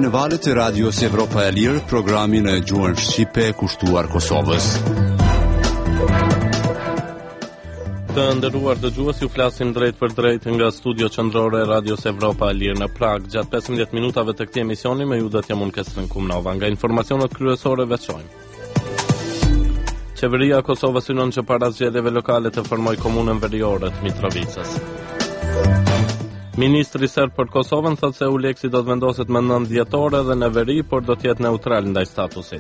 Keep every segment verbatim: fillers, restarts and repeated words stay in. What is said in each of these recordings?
në valët e Radios Evropa e Lirë, programin e gjuhën shqipe kushtuar Kosovës. Të nderuar dëgjues, ju flasim drejt për drejt nga studio qendrore e Radios Evropa e Lirë në Prag. Gjatë pesëmbëdhjetë minutave të këtij emisioni me ju do të jam unë Kestrin Kumnova. Nga informacionet kryesore veçojmë. Qeveria e Kosovës synon që para zgjedhjeve lokale të formojë komunën veriore të Mitrovicës. Ministri serb për Kosovën thotë se Euleksi do të vendoset më nëntë dhjetor edhe në veri, por do të jetë neutral ndaj statusit.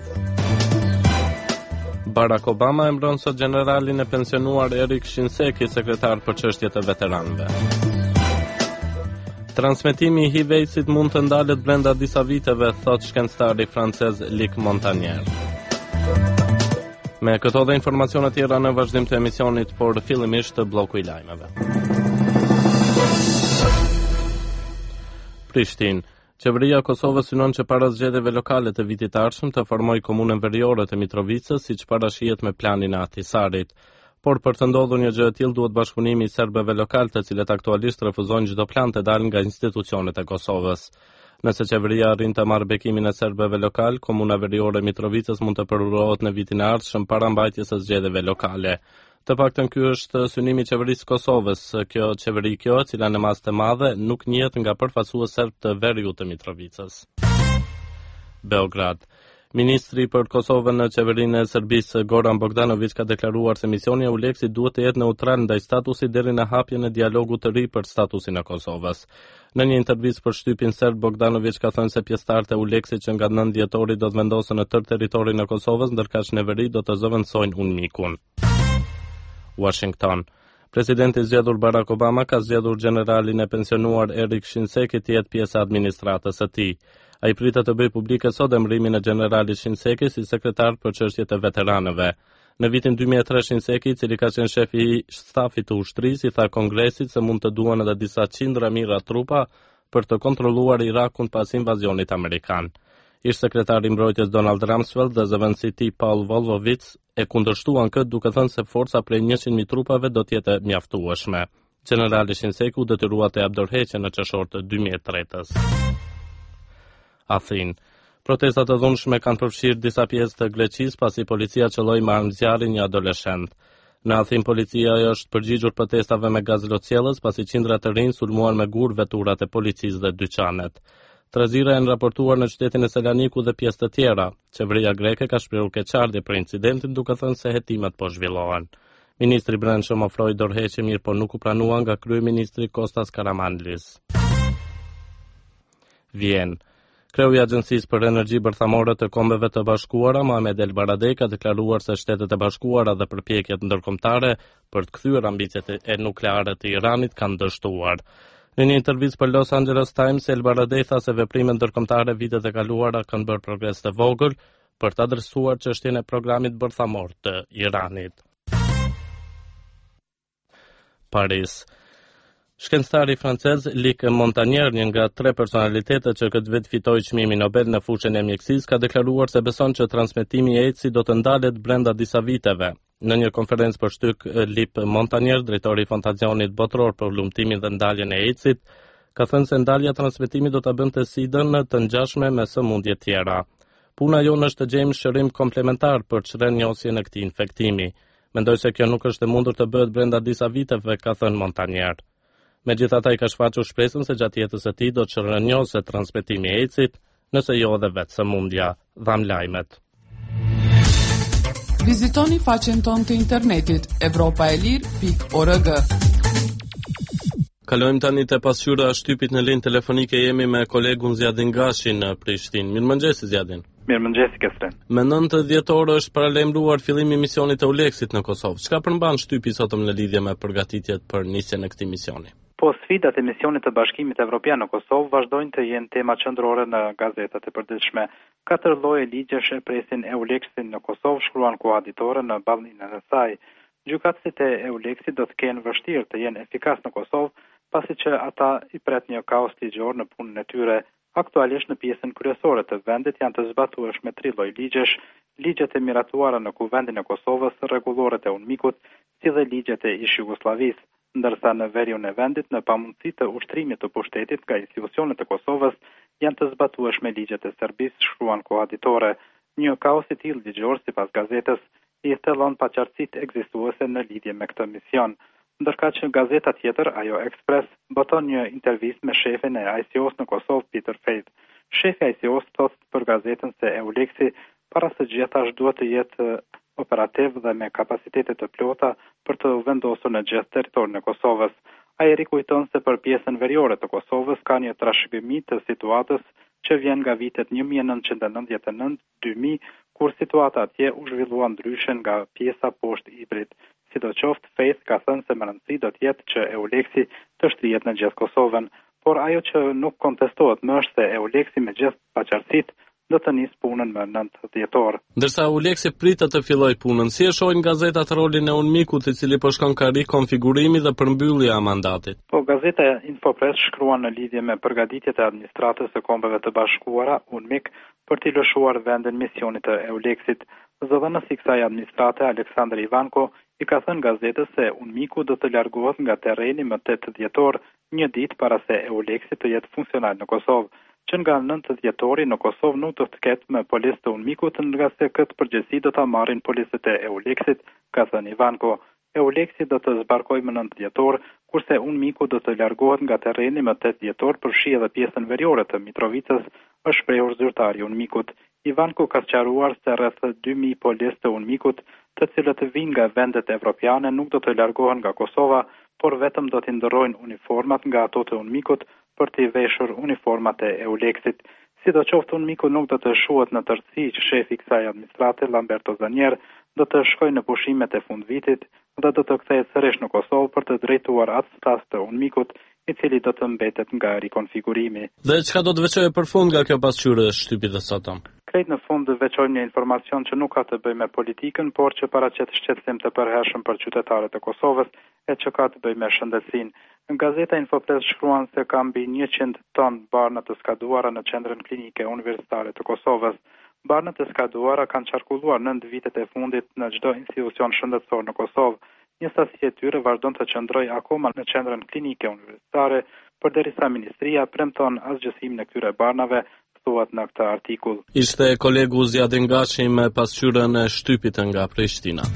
Barack Obama emëron sot generalin e pensionuar Erik Shinseki, sekretar për çështjet e veteranëve. Transmetimi i H I V-sit mund të ndalet brenda disa viteve, thotë shkencëtari francez Luc Montagnier. Me këto dhe informacione tjera në vazhdim të emisionit, por fillimisht të bloku i lajmeve. Prishtinë. Qeveria e Kosovës synon që para zgjedhjeve lokale të vitit të ardhshëm të formojë komunën veriore të Mitrovicës, siç parashihet me planin e Ahtisarit. Por për të ndodhur një gjë e tillë duhet bashkëpunimi i serbëve lokal, të cilët aktualisht refuzojnë çdo plan të dalë nga institucionet e Kosovës. Nëse qeveria arrin të marrë bekimin e serbëve lokal, komuna veriore e Mitrovicës mund të përhurohet në vitin e ardhshëm para mbajtjes së zgjedhjeve lokale. Të paktën ky është synimi i qeverisë së Kosovës. Kjo qeveri kjo, e cila në masë të madhe nuk njihet nga përfaqësues serb të veriut të Mitrovicës. Beograd. Ministri për Kosovën në qeverinë e Serbisë Goran Bogdanović ka deklaruar se misioni e Euleksit duhet të jetë neutral ndaj statusit deri në hapjen e dialogut të ri për statusin e Kosovës. Në një intervistë për shtypin serb, Bogdanović ka thënë se pjesëtarët e Euleksit që nga nëntë dhjetori do të vendosen në tërë territorin e Kosovës, ndërkaq në veri do të zëvendësojnë UNMIK-un. Washington. Presidenti i zgjedhur Barack Obama ka zgjedhur generalin e pensionuar Erik Shinseki të jetë pjesë e administratës së tij. Ai pritet të bëjë publike sot emërimin e generalit Shinseki si sekretar për çështjet e veteranëve. Në vitin dy mijë e tre Shinseki, i cili ka qenë shefi i stafit të ushtrisë, i tha Kongresit se mund të duan edhe disa qindra mijëra trupa për të kontrolluar Irakun pas invazionit amerikan. Ish sekretari i mbrojtjes Donald Rumsfeld dhe zëvendësi i tij Paul Volvovich e kundërshtuan këtë, duke thënë se forca prej njëqind mijë trupave do të jetë mjaftueshme. Generali Shinseku detyrua të japë dorëheqje në qershor të dy mijë e tretës. Athinë. Protestat e dhunshme kanë përfshirë disa pjesë të Greqisë pasi policia qelloi me armëzjarri një adoleshent. Në Athinë policia është përgjigjur protestave me gazlociellës pasi qindra të rinj sulmuan me gur veturat e policisë dhe dyqanet. Trazira janë raportuar në qytetin e Selaniku dhe pjesë të tjera. Qeveria greke ka shprehur keqardhje për incidentin, duke thënë se hetimet po zhvillohen. Ministri i Brendshëm ofroi dorëheqje, mirë po nuk u pranua nga kryeministri Kostas Karamanlis. Vjen. Kreu i Agjencisë për Energji Bërthamore të Kombeve të Bashkuara, Mohamed El Baradei, ka deklaruar se Shtetet e Bashkuara dhe përpjekjet ndërkombëtare për të kthyer ambicet e nukleare të Iranit kanë dështuar. Në një intervistë për Los Angeles Times, El Baradei tha se veprimet ndërkombëtare vitet e kaluara kanë bërë progres të vogël për të adresuar çështjen e programit bërthamor të Iranit. Paris. Shkencëtari francez Luc Montagnier, një nga tre personalitetet që këtë vit fitoi çmimin Nobel në fushën e mjekësisë, ka deklaruar se beson që transmetimi i AIDS-it do të ndalet brenda disa viteve. Në një konferencë për shtyk, Luc Montagnier, drejtori i Fondacionit Botëror për Lullumtimin dhe Ndaljen e AIDS-it, ka thënë se ndalja e transmetimit do ta bënte sidën të ngjashme me sëmundje tjera. Puna jonë është të gjejmë shërim komplementar për çrënjosjen e këtij infektimi. Mendoj se kjo nuk është e mundur të bëhet brenda disa viteve, ka thënë Montagnier. Megjithatë, ai ka shfaqur shpresën se gjatë jetës së tij do të çrënjosë transmetimi i AIDS-it, nëse jo edhe vetë sëmundja. Dham lajmet. Vizitoni faqen tonë të internetit evropaelir pikë org. Kalojmë tani te pasqyra e shtypit në linjë telefonike. Jemi me kolegun Zjadin Gashi në Prishtinë. Mirëmëngjes Zjadin. Mirëmëngjes Kestrin. Me nëntë dhjetor është paralajmëruar fillimi i misionit të Euleksit në Kosovë. Çka përmban shtypi sotëm në lidhje me përgatitjet për nisjen e këtij misioni? Po sfidat e misionit të Bashkimit Evropian në Kosovë vazhdojnë të jenë tema qendrore në gazetat e përditshme. Katër lloje ligjesh e presin Euleksin në Kosovë, shkruan koaditore në ballinën e saj. Gjykatësit e Euleksit do të kenë vështirë të jenë efikas në Kosovë, pasi që ata i pret një kaos ligjor në punën e tyre. Aktualisht në pjesën kryesore të vendit janë të zbatueshme tri lloj ligjesh, ligjet e miratuara në Kuvendin e Kosovës, rregulloret e UNMIK-ut, si dhe ligjet e ish Jugosllavisë. ndërsa në veriun e vendit në pamundësi të ushtrimit të pushtetit nga institucionet e Kosovës janë të zbatueshme ligjet e Serbisë, shkruan koaditore. Një kaos i tillë ligjor, sipas gazetës, i thellon paqartësitë ekzistuese në lidhje me këtë mision. Ndërka që gazeta tjetër, ajo Express, boton një intervistë me shefin e I C O-s në Kosovë, Peter Faith. Shefi I C O-s thotë për gazetën se EULEX-i para së gjithash duhet të jetë operativ dhe me kapacitete të plota për të vendosur në gjithë territorin e Kosovës. Ai rikujton se për pjesën veriore të Kosovës ka një trashëgimi të situatës që vjen nga vitet një mijë e nëntëqind e nëntëdhjetë e nëntë deri në dy mijë, kur situata atje u zhvillua ndryshe nga pjesa poshtë Ibrit. Sidoqoftë, Faith ka thënë se më rëndësi do të jetë që EULEX-i të shtrihet në gjithë Kosovën, por ajo që nuk kontestohet më është se EULEX-i me gjithë paqartësitë do të nisë punën më nëntë dhjetor. Ndërsa EULEX-i pritet të fillojë punën, si e shohin gazetat rolin e UNMIK-ut, i cili po shkon ka rikonfigurimi dhe përmbyllja e mandatit? Po, gazeta Infopress shkruan në lidhje me përgatitjet e administratës së Kombeve të Bashkuara, UNMIK, për t'i lëshuar vendin misionit të EULEX-it. Zëdhënësi i kësaj administrate, Aleksandr Ivanko, i ka thënë gazetës se UNMIK-u do të largohet nga terreni më tetë dhjetor, një ditë para se EULEX-i të jetë funksional në Kosovë, që nga nëntë dhjetori në Kosovë nuk do të ketë me policë të UNMIK-ut, nga se këtë përgjegjësi do ta marrin policët e EULEX-it, ka thënë Ivanko. EULEX-i do të zbarkojë më nëntë dhjetor, kurse UNMIK-u do të largohet nga terreni më tetë dhjetor për shi edhe pjesën veriore të Mitrovicës, është shprehur zyrtari i UNMIK-ut. Ivanko ka sqaruar se rreth dy mijë policë të UNMIK-ut, të cilët vinë nga vendet evropiane, nuk do të largohen nga Kosova, por vetëm do t'i ndërrojnë uniformat nga ato të UNMIK-ut për t'i veshur uniformat e EULEX-it. Sidoqoftë, UNMIK-u nuk do të shuhet në tërësi që shefi i kësaj administrate, Lamberto Zanier, do të shkojë në pushimet e fundvitit dhe do të kthehet sërish në Kosovë për të drejtuar atë stas të UNMIK-ut, i cili do të mbetet nga rikonfigurimi. Dhe çka do të veçojë për fund nga kjo pasqyrë e shtypit të sotëm? Krejt në fund veçojmë një informacion që nuk ka të bëjë me politikën, por që paraqet shqetësim të përhershëm për qytetarët e Kosovës, e që ka të bëjë me shëndetësinë. Gazeta Infopress shkruan se ka mbi njëqind ton barna të skaduara në qendrën klinike universitare të Kosovës. Barnat e skaduara kanë qarkulluar nëntë vitet e fundit në çdo institucion shëndetësor në Kosovë. Një sasi e tyre vazhdon të qëndrojë akoma në qendrën klinike universitare, përderisa ministria premton asgjësimin e këtyre barnave, thuhet në këtë artikull. Ishte kolegu Zjadin Gashi me pasqyrën e shtypit nga Prishtina.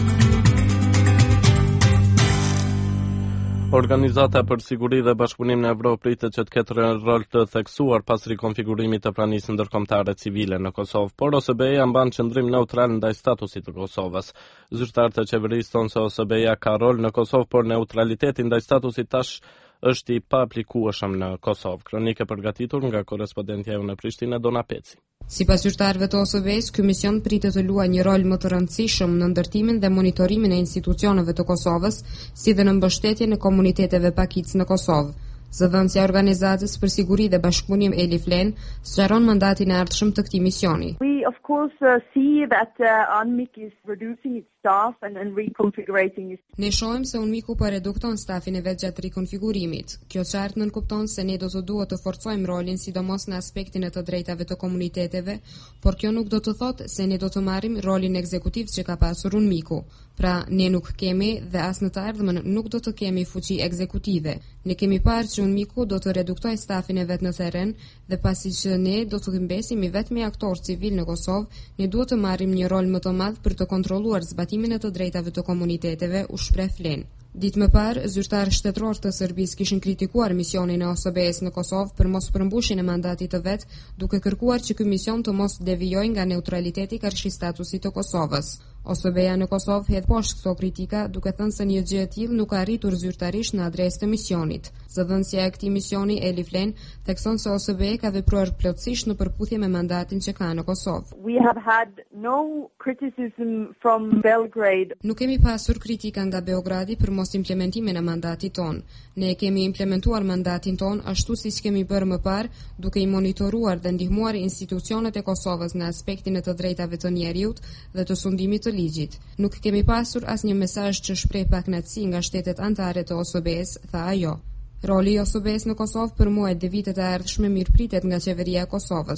Organizata për Siguri dhe Bashkëpunim në Evropë pritet që të ketë rol të theksuar pas rikonfigurimit të pranisë ndërkombëtare civile në Kosovë, por O S B-ja mban qëndrim neutral ndaj statusit të Kosovës. Zyrtarët e qeverisë thonë se O S B-ja ka rol në Kosovë, por neutraliteti ndaj statusit tash është i paaplikueshëm në Kosovë. Kronike përgatitur nga korrespondentja jonë në Prishtinë, Dona Peci. Sipas zyrtarëve të O S B-s, ky mision pritet të luajë një rol më të rëndësishëm në ndërtimin dhe monitorimin e institucioneve të Kosovës, si dhe në mbështetjen e komuniteteve pakicë në Kosovë. Zëdhënësja e Organizatës për Siguri dhe Bashkëpunim Eli Flen sqaron mandatin e ardhshëm të këtij misioni. We of course uh, see that uh, UNMIK is reducing its staff and, and reconfigurating its. Ne shohim se UNMIK-u po redukton stafin e vet gjatë rikonfigurimit. Kjo qartë nënkupton se ne do të duhet të forcojmë rolin sidomos në aspektin e të drejtave të komuniteteve, por kjo nuk do të thotë se ne do të marrim rolin ekzekutiv që ka pasur UNMIK-u. Pra, ne nuk kemi dhe as në të ardhmen nuk do të kemi fuqi ekzekutive. Ne kemi parë që UNMIK-u do të reduktoj stafin e vet në terren dhe pasi që ne do të mbesimi vetëm aktor civil në Kosovë, ne duhet të marrim një rol më të madh për të kontrolluar zbatimin e të drejtave të komuniteteve, u shpreh Flen. Ditë më parë, zyrtarë shtetëror të Serbisë kishin kritikuar misionin e O S B-s në Kosovë për mos përmbushjen e mandatit të vet, duke kërkuar që ky mision të mos devijojë nga neutraliteti karshi statusit të Kosovës. O S B-ja në Kosovë hedh poshtë këto kritika, duke thënë se një gjë e tillë nuk ka arritur zyrtarisht në adresë të misionit. Zëdhënësja e këtij misioni, Eli Flen, thekson se O S B ka vepruar plotësisht në përputhje me mandatin që ka në Kosovë. We have had no criticism from Belgrade. Nuk kemi pasur kritika nga Beogradi për mos implementimin e mandatit ton. Ne kemi implementuar mandatin ton ashtu siç kemi bërë më parë, duke i monitoruar dhe ndihmuar institucionet e Kosovës në aspektin e të drejtave të njerëzit dhe të sundimit të ligjit. Nuk kemi pasur asnjë mesazh që shpreh pakënaqësi nga shtetet anëtare të O S B-s, tha ajo. Roli i O S B-s në Kosovë për muajt dhe vitet e ardhshme mirëpritet nga qeveria e Kosovës,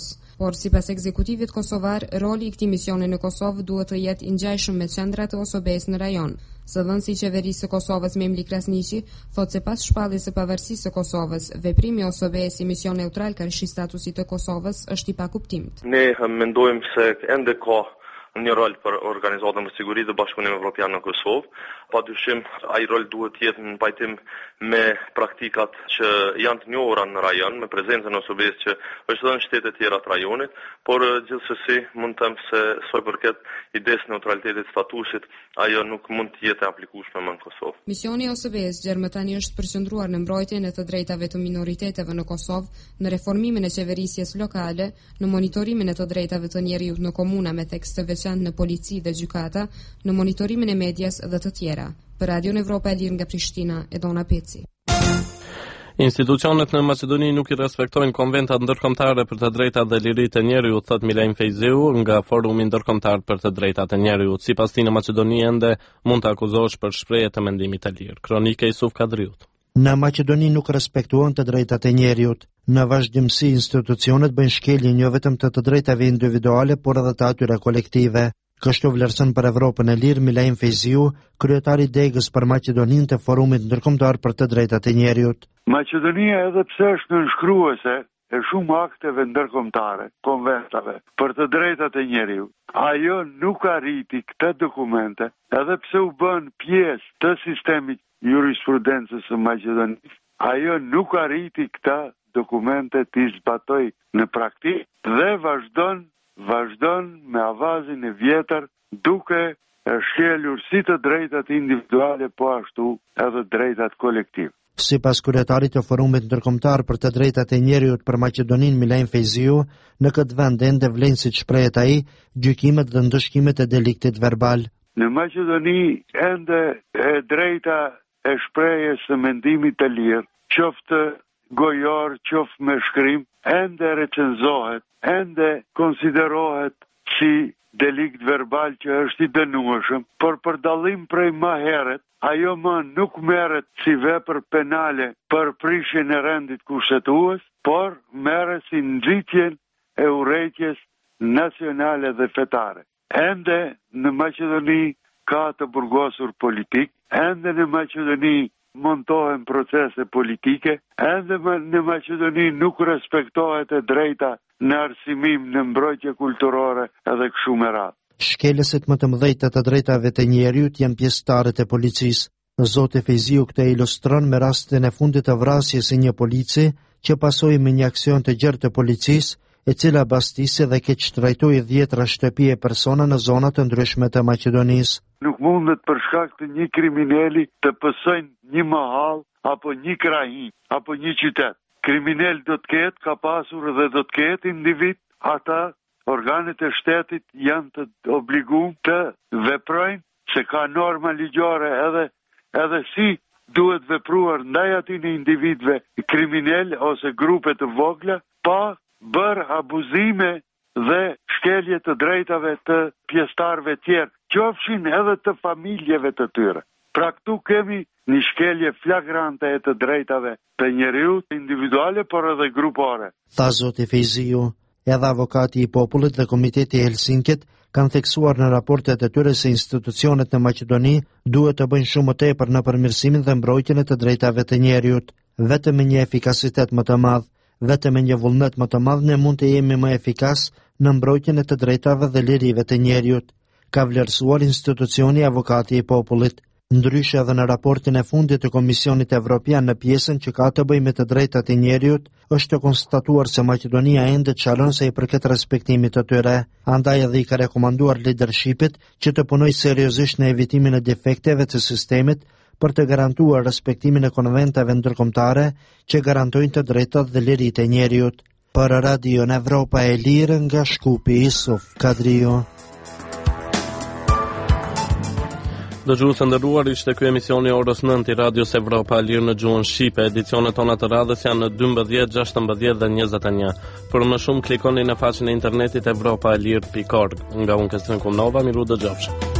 por sipas ekzekutivit kosovar, roli i këtij misioni në Kosovë duhet të jetë i ngjajshëm me qendrat e O S B-s në rajon. Zëvendësi i qeverisë së Kosovës Memli Krasniqi thotë se pas shpalljes së pavarësisë së Kosovës, veprimi i O S B-s si mision neutral karshi statusit të Kosovës është i pakuptimt. Ne mendojmë se ende ka një rol për Organizatën për Siguri dhe Bashkëpunimin Evropian në Kosovë. Padyshim, ai rol duhet të jetë në pajtim me praktikat që janë të njohura në rajon, me prezencën e O S B-s që është edhe në shtete tjera të rajonit, por gjithsesi mund të them se sa i përket idesë neutralitetit statusit, ajo nuk mund të jetë e aplikueshme më në Kosovë. Misioni i O S B-s gjerë më tani është përqendruar në mbrojtjen e të drejtave të minoriteteve në Kosovë, në reformimin e qeverisjes lokale, në monitorimin e të drejtave të njerëzit në komuna me tekst të veçantë në polici dhe gjykata, në monitorimin e medias dhe të tjera. Për Radion Evropa e Lirë nga Prishtina, Edona Peci. Institucionet në Maqedoni nuk i respektojnë konventat ndërkombëtare për të drejtat dhe liritë e njerëzit, thot Milan Fejziu nga Forumi Ndërkombëtar për të drejtat e njerëzit. Sipas tij në Maqedoni ende mund të akuzohesh për shprehje të mendimit të lirë. Kronika e Yusuf Kadriut. Në Maqedoni nuk respektuohen të drejtat e njerëzit. Në vazhdimsi institucionet bëjnë shkelje jo vetëm të të drejtave individuale, por edhe të atyre kolektive. Kështu vlerëson për Evropën e Lirë Milan Fejziu, kryetari i degës për Maqedoninë të Forumit Ndërkombëtar për të drejtat e njerëzit. Maqedonia edhe pse është nënshkruese e shumë akteve ndërkombëtare, konventave për të drejtat e njerëzit, ajo nuk arriti këtë dokumente, edhe pse u bën pjesë të sistemit jurisprudencës së Maqedonisë, ajo nuk arriti këta dokumente të zbatoj në praktikë dhe vazhdon vazhdon me avazin e vjetër duke shkelur si të drejtat individuale po ashtu edhe drejtat kolektive. Sipas kryetarit të Forumit Ndërkombëtar për të drejtat e njerëzit për Maqedoninë Milan Fejziu, në këtë vend ende vlen siç shprehet ai, gjykimet dhe ndëshkimet e deliktit verbal. Në Maqedoni ende e drejta e shprehjes së mendimit të lirë, qoftë gojor, qoftë me shkrim, ende recenzohet, ende konsiderohet si delikt verbal që është i dënueshëm, por për dallim prej më herët, ajo më nuk merret si vepër penale për prishjen e rendit kushtetues, por merret si nxitjen e urrejtjes nacionale dhe fetare. Ende në Maqedoni ka të burgosur politik, ende në Maqedoni montohen procese politike, ende në Maqedoni nuk respektohet e drejta në arsimim, në mbrojtje kulturore edhe kështu me radhë. Shkelësit më të mëdhejt të drejtave të njerëzit janë pjesëtarët e policisë. Zoti Fejziu këtë ilustron me rastin e fundit të vrasjes së një polici që pasoi me një aksion të gjerë të policisë, e cila bastisi dhe keq trajtoi dhjetra shtëpi e persona në zona të ndryshme të Maqedonisë. Nuk mundet për shkak të një kriminali të pësojnë një mahall apo një krahi apo një qytet. Kriminal do të ketë, ka pasur dhe do të ketë individ, ata organet e shtetit janë të obliguar të veprojnë se ka norma ligjore edhe edhe si duhet vepruar ndaj atyre individëve kriminal ose grupe të vogla pa bërë abuzime dhe shkelje të drejtave të pjesëtarëve tjerë, qofshin edhe të familjeve të tyre. Pra këtu kemi një shkelje flagrante e të drejtave të njerëzit individuale por edhe grupore. Tha zoti Fejziu, edhe avokati i popullit dhe Komiteti i Helsinkit kanë theksuar në raportet e tyre se institucionet në Maqedoni duhet të bëjnë shumë më tepër në përmirësimin dhe mbrojtjen e të drejtave të njerëzit. Vetëm me një efikasitet më të madh, vetëm me një vullnet më të madh ne mund të jemi më efikas në mbrojtjen e të drejtave dhe lirive të njerëzit, ka vlerësuar institucioni avokati i popullit. Ndryshe edhe në raportin e fundit të Komisionit Evropian në pjesën që ka të bëjë me të drejtat e njerëzit, është të konstatuar se Maqedonia ende çalon se i përket respektimit të tyre. Andaj edhe i ka rekomanduar leadershipit që të punojë seriozisht në evitimin e defekteve të sistemit për të garantuar respektimin e konventave ndërkombëtare që garantojnë të drejtat dhe liritë e njerëzit. Për Radio Evropa e Lirë nga Shkupi, Yusuf Kadriu. Dëgjuesë nderuar, ishte ky emisioni orës nëntë i Radios Evropa e Lirë në gjuhën shqipe. Edicionet tona të radhës janë në dymbëdhjetë, gjashtëmbëdhjetë dhe njëzet e një. Për më shumë klikoni në faqen e internetit evropa e lirë pikë org. Nga unë Kestrin Kumnova, miru dëgjofshëm.